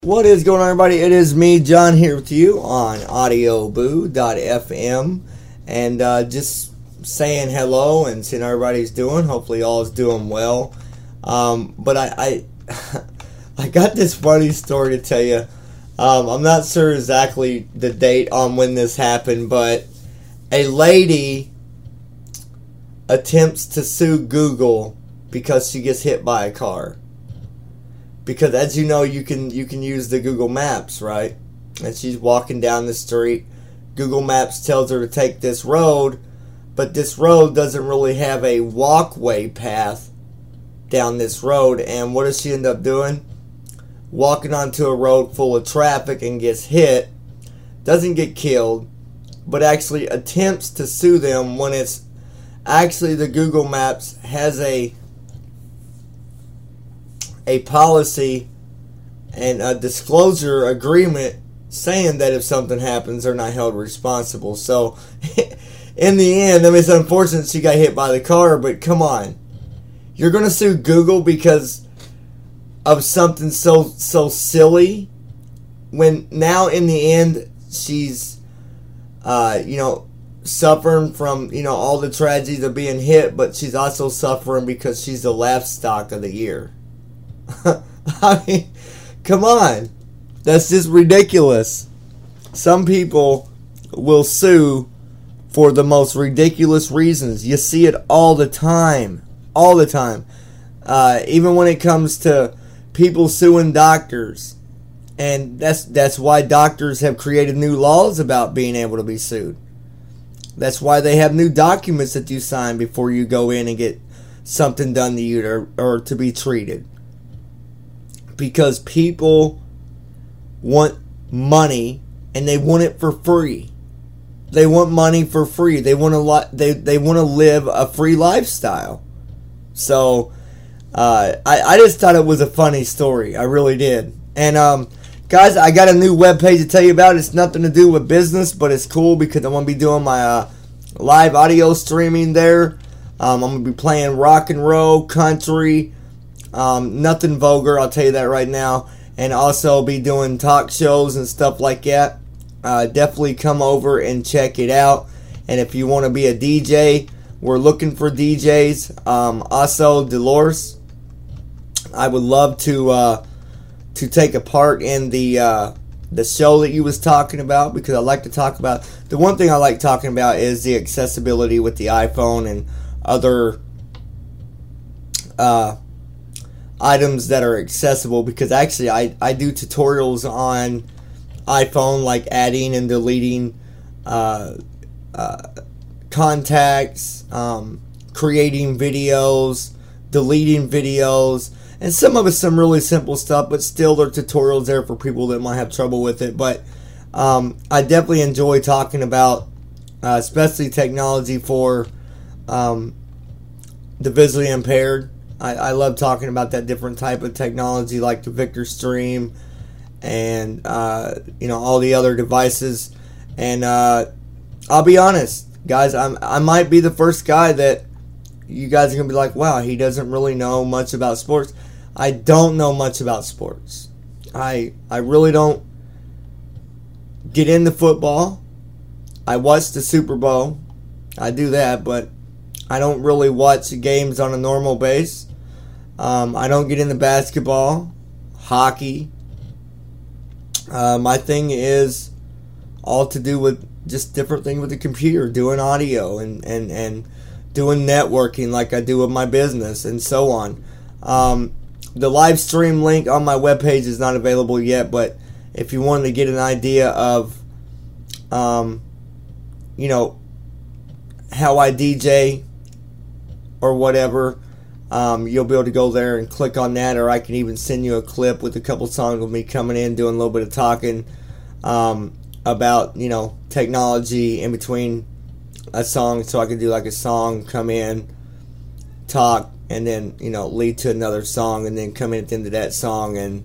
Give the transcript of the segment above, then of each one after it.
What is going on, everybody? It is me, John, here with you on audioboo.fm, and just saying hello and seeing how everybody's doing. Hopefully all is doing well. But I I got this funny story to tell you. I'm not sure exactly the date on when this happened, but a lady attempts to sue Google because she gets hit by a car. Because as you know, you can use the Google Maps, right? And she's walking down the street. Google Maps tells her to take this road, but this road doesn't really have a walkway path down this road. And what does she end up doing? Walking onto a road full of traffic and gets hit. Doesn't get killed, but actually attempts to sue them when it's actually the Google Maps has a policy and a disclosure agreement saying that if something happens, they're not held responsible. So, in the end, I mean, it's unfortunate she got hit by the car, but come on. You're going to sue Google because of something so silly, when now in the end, she's, suffering from, all the tragedies of being hit, but she's also suffering because she's the laugh stock of the year. I mean, come on. That's just ridiculous. Some people will sue for the most ridiculous reasons. You see it all the time. All the time. Even when it comes to people suing doctors. And that's why doctors have created new laws about being able to be sued. That's why they have new documents that you sign before you go in and get something done to you or to be treated. Because people want money and they want it for free. They want money for free. They want they want to live a free lifestyle. So I just thought it was a funny story. I really did. And guys, I got a new webpage to tell you about. It's nothing to do with business, but it's cool because I'm going to be doing my live audio streaming there. I'm going to be playing rock and roll, country, nothing vulgar, I'll tell you that right now. And also be doing talk shows and stuff like that. Definitely come over and check it out. And if you want to be a DJ, we're looking for DJs. Also, Dolores, I would love to take a part in the show that you was talking about, because I like to talk about, the one thing I like talking about is the accessibility with the iPhone and other items that are accessible, because actually I do tutorials on iPhone, like adding and deleting contacts, creating videos, deleting videos, and some of it's some really simple stuff, but still there are tutorials there for people that might have trouble with it. But I definitely enjoy talking about especially technology for the visually impaired. I love talking about that different type of technology, like the Victor Stream and all the other devices. And I'll be honest, guys, I might be the first guy that you guys are gonna be like, wow, he doesn't really know much about sports. I don't know much about sports. I really don't get into football. I watch the Super Bowl. I do that, but I don't really watch games on a normal base. I don't get into basketball, hockey. My thing is all to do with just different things with the computer, doing audio and doing networking like I do with my business and so on. The live stream link on my webpage is not available yet, but if you wanted to get an idea of, how I DJ or whatever, you'll be able to go there and click on that, or I can even send you a clip with a couple songs of me coming in, doing a little bit of talking about, technology in between a song, so I can do like a song, come in, talk, and then, lead to another song, and then come in at the end of that song and,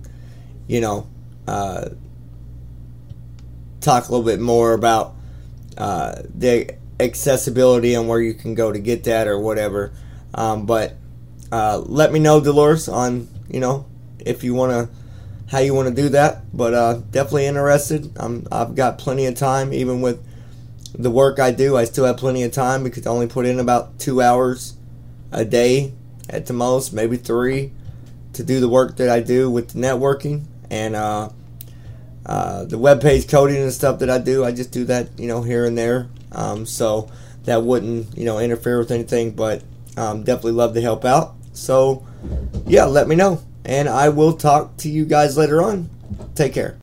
talk a little bit more about the accessibility and where you can go to get that or whatever. But let me know, Dolores, on, if you want to how you want to do that, but definitely interested. I've got plenty of time. Even with the work I do, I still have plenty of time because I only put in about 2 hours a day at the most, maybe 3, to do the work that I do with the networking and the web page coding and stuff that I do. I just do that, here and there. So that wouldn't, interfere with anything, but definitely love to help out. So yeah, let me know, and I will talk to you guys later on. Take care.